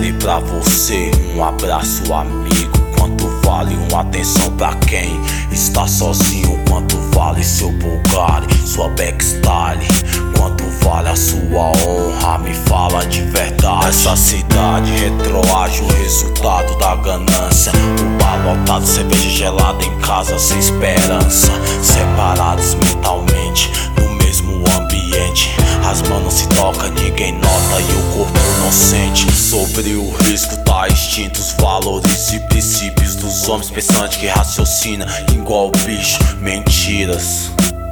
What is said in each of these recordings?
vale pra você um abraço, amigo? Quanto vale uma atenção pra quem está sozinho? Quanto vale seu Bulgari, sua backstyle? Quanto vale a sua honra? Me fala de verdade. Essa cidade retroage o resultado da ganância. O bar lotado, cerveja gelada em casa sem esperança. Separados mentalmente no mesmo ambiente. As mãos não se tocam, ninguém nota e o corpo não sente. Sobre o risco tá extinto os valores e princípios dos homens pensantes que raciocina igual bicho. Mentiras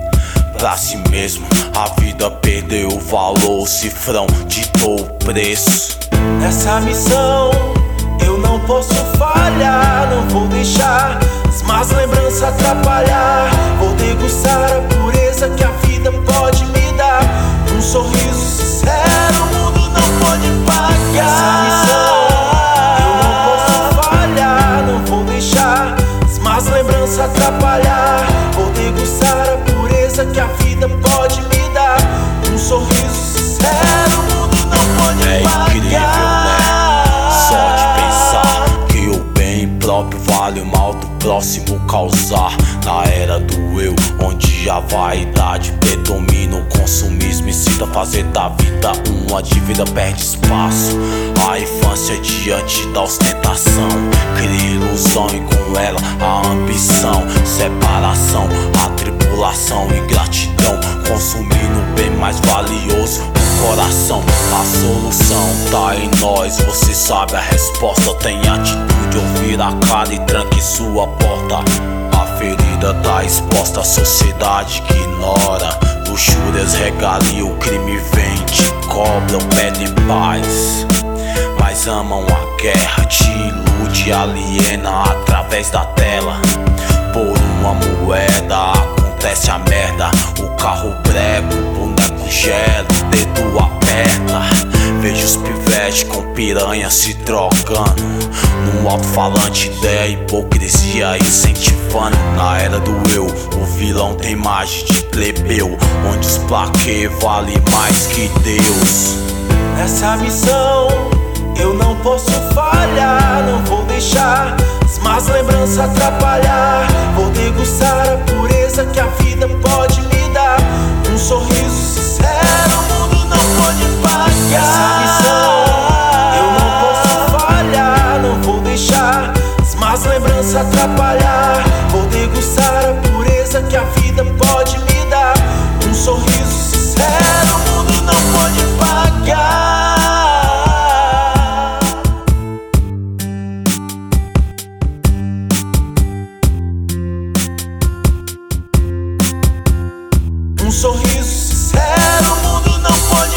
pra si mesmo, a vida perdeu o valor, o cifrão ditou o preço. Nessa missão eu não posso falhar, não vou deixar as más lembranças atrapalhar. Vou degustar a pureza que a vida pode me dar. Um sorriso sincero o mundo não pode pagar. Nessa missão eu não posso falhar, não vou deixar as más lembranças atrapalhar. Vou degustar a pureza que a vida pode me dar. Um sorriso sincero o mundo não pode pagar. É incrível, né? Só de pensar que o bem próprio vale o mal do próximo causar. Na era do eu, onde a vaidade predomina, o consumismo incita a fazer da vida uma dívida, perde espaço. A infância diante da ostentação cria ilusão e com ela a ambição. Separação, a tribulação e gratidão, consumindo o bem mais valioso, o coração. A solução tá em nós, você sabe a resposta. Tem atitude, ouvir a cara e tranque sua porta. A ferida tá exposta, a sociedade que ignora. Luxúrias regalia, o crime vem, te cobram, pedem paz, mas amam a guerra. Te ilude, aliena através da tela. Por uma moeda acontece a merda. O carro brega, o boneco gela, o dedo aperta. Vejo os pivetes com piranha se trocando no alto-falante, ideia, hipocrisia incentivando. Na era do eu, o vilão tem imagem de plebeu, onde os plaquês vale mais que Deus. Nessa missão eu não posso falhar, não vou deixar as más lembranças atrapalhar. Vou degustar a pureza que a vida pode me dar. Um sorriso sincero o mundo não pode pagar. Nessa missão eu não posso falhar, não vou deixar as más lembranças atrapalhar. Vou degustar a pureza que a vida pode me dar. Um sorriso sincero o mundo não pode pagar. Um sorriso sincero o mundo não pode